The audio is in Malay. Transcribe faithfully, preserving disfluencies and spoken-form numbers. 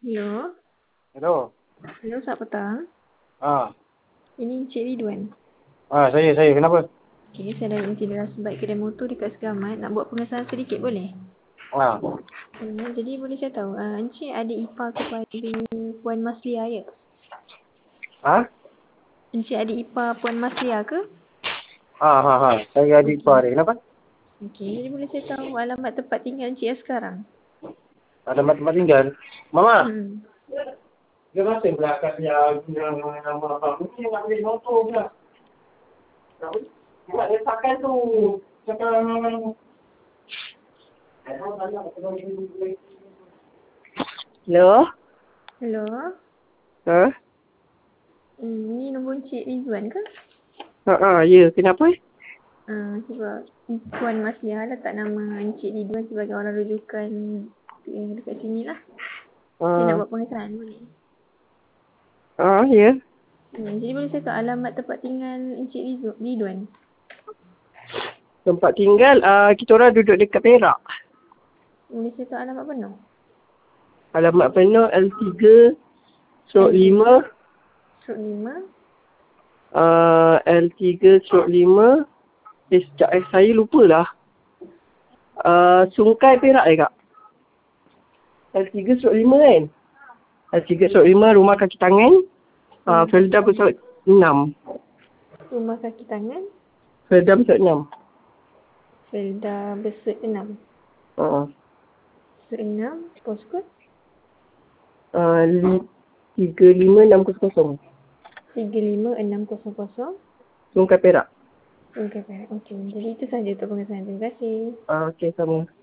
Hello. Hello. Hello, selamat petang. Ah. Ini Encik Ridwan. Ah, saya, saya. Kenapa? Okey, saya dari Encik Ridwan Sebaik Kedai Motor dekat Segamat. Nak buat pengesahan sedikit boleh? Ah. Hmm, jadi boleh saya tahu, uh, Encik adik ipar kepada Puan Maslia ya? Ah? Encik adik ipar Puan Maslia ke? Ah, ha, ha. Saya adik Okey. ipar dia. Kenapa? Okey, jadi boleh saya tahu alamat tempat tinggal Encik yang sekarang? Ada tempat tinggal. Mama. Hmm. Dia masih pula kat yang yang nama abang. Mungkin nak beli motor pula. Tak boleh. Dia nak letakkan tu. Cakap. Hello? Hello. Ha? Hmm, ini nombor Encik Ridwan ke? Ha, ha, ya. Kenapa? Uh, sebab Puan Maslia letak nama Encik Ridwan sebagai orang rujukan yang dekat sini lah. Saya nak Ah, buat pengesahan boleh? ah, ya. Hmm, jadi boleh saya tahu alamat tempat tinggal Encik Rizu- Ridwan? Tempat tinggal, ah, kita orang duduk dekat Perak. Boleh saya tahu alamat penuh? Alamat penuh L tiga, stroke lima, Stroke lima. uh, L tiga, stroke lima. Eh, sekejap eh, saya lupalah. Uh, Sungkai Perak eh, Kak? L tiga, stroke lima kan? L tiga, stroke lima, rumah kaki tangan. Uh, Rumah kaki Felda tangan. besok enam. Rumah kaki tangan. Felda besok enam. Felda Besut enam. Uh, Besut enam. Postcode? uh, tiga lima enam kosong. tiga lima enam kosong kosong. Sungkai Perak. Okey, baik. Okey. Jadi itu sahaja untuk pengesahan. Terima kasih. Uh, okay, sama.